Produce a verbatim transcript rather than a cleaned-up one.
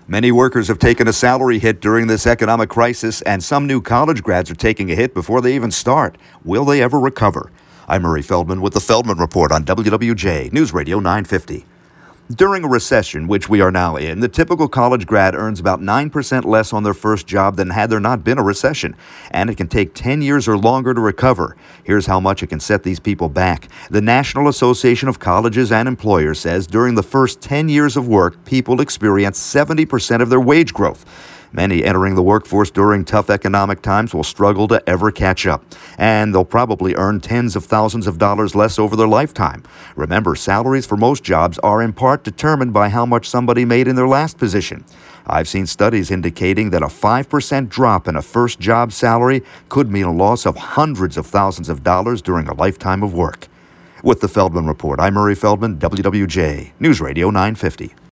Many workers have taken a salary hit during this economic crisis, and some new college grads are taking a hit before they even start. Will they ever recover? I'm Murray Feldman with the Feldman Report on W W J News Radio nine fifty. During a recession, which we are now in, the typical college grad earns about nine percent less on their first job than had there not been a recession, and it can take ten years or longer to recover. Here's how much it can set these people back. The National Association of Colleges and Employers says during the first ten years of work, people experience seventy percent of their wage growth. Many entering the workforce during tough economic times will struggle to ever catch up, and they'll probably earn tens of thousands of dollars less over their lifetime. Remember, salaries for most jobs are in part determined by how much somebody made in their last position. I've seen studies indicating that a five percent drop in a first job salary could mean a loss of hundreds of thousands of dollars during a lifetime of work. With the Feldman Report, I'm Murray Feldman, W W J News Radio nine fifty.